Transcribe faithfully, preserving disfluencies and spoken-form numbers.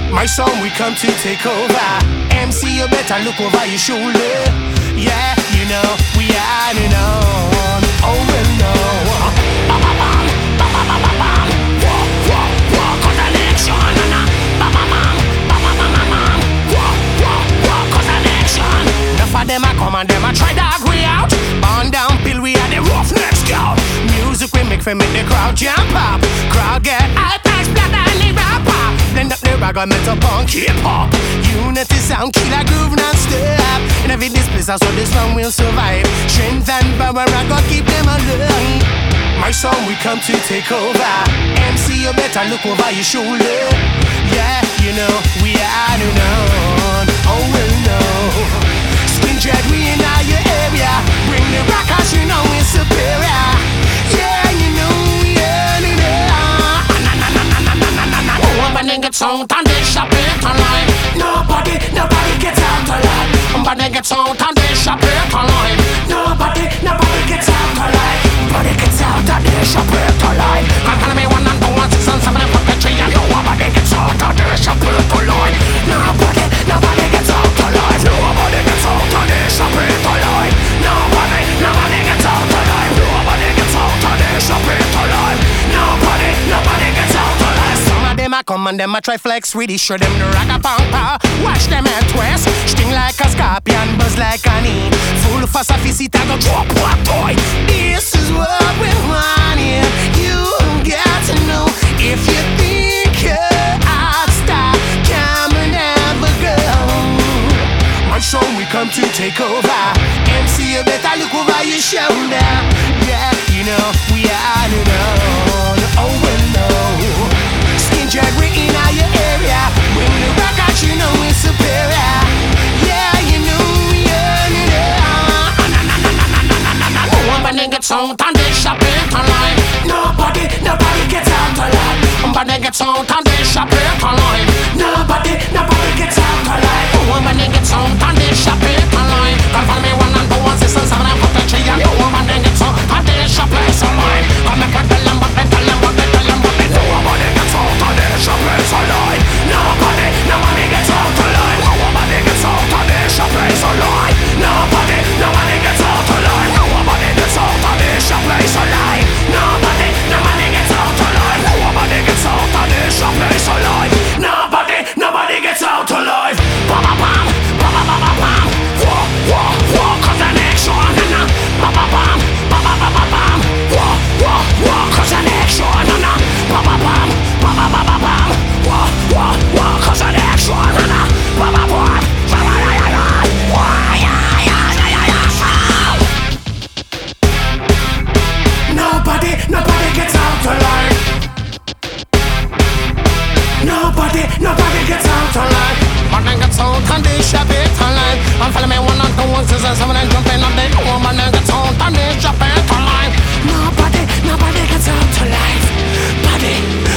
My song, we come to take over. M C, you better look over your shoulder. Yeah, you know, we are the known. Oh, well, no. Ba-ba-bam, ba-ba-ba-ba-bam. Walk, walk, walk, cause election. Ba-ba-bam, ba-ba-ba-ba-bam. Walk, walk, walk, cause election. Enough of them a come and them a try to agree out. Burn down pill, we are the roughnecks scout. Music we make for make the crowd jump up. Crowd get high, thanks, blood and the rapper. Blend up the ragga metal punk hip hop. Unity sound, killer groove non-stop. In every displace, so this one will survive. Strength and power, I gotta keep them alive. My song, we come to take over. M C, you better look over your shoulder. Yeah, you know, we are the known. Oh, well, no. Skin dread, we in all your area. Bring the rockers, you know we're superior. Yeah, you know, yeah, you know. Nobody gets out and they shop it online. Nobody, nobody gets out alive. Nobody gets out and they shop it online. Nobody, nobody gets out alive. Nobody gets out and they shop it alive. Can't tell me one and two, one, six and seven and five, three and nobody gets out and they shop it alive. Nobody, nobody gets out alive. Nobody gets out and they shop it alive. Nobody, nobody gets out alive. Nobody gets out and they shop it alive. Nobody, nobody gets out alive. Some of them a come and them a try flex, really show them the rock a punk power. Watch them and twist, sting like a scorpion, buzz like an e. Full of sophisticated, go drop what toy. This is what we want here. You got to know if you think you're out, stop, come and never go. My song, we come to take over. M C, you better look over your shoulder. Yeah, you know, we are the known. Oh, well, no. Skin drag, we in all your area. Bring the rock out, you know we're superior. Yeah, you know, yeah, you know. Nobody gets out and they shop it online. Nobody, nobody gets out alive. Nobody gets out and they shop it online. Nobody, nobody gets out alive. Nobody gets out and they shop it online. Come follow me one and two, one, six and seven and five, three and nobody gets out and they shop it online. Come and tell them what they tell them what they tell them what they do. Nobody gets out and they shop it online. Nobody, nobody gets out alive. Nobody gets out and they shop it online. Nobody, nobody gets out alive. Nobody gets out and they shop it alive. Nobody, nobody gets out alive. Nobody gets out and they shop it alive. Nobody, nobody gets out alive. Bam, bam, bam, bam, bam, bam, bam. Walk, walk, walk, cause an action. Bam, bam, bam, bam, bam, bam, bam. Walk, walk, walk, cause an action. Bam, bam, bam, bam, bam, bam, bam. Walk, walk, walk, cause an action. Bam, bam, bam. Nobody, nobody gets out alive. Nobody, nobody gets out alive. Nobody gets out and they shop it alive. And follow me one and two, one, six and seven and jumping on the woman and gets out and they shop it alive. Nobody, nobody gets out alive. Body.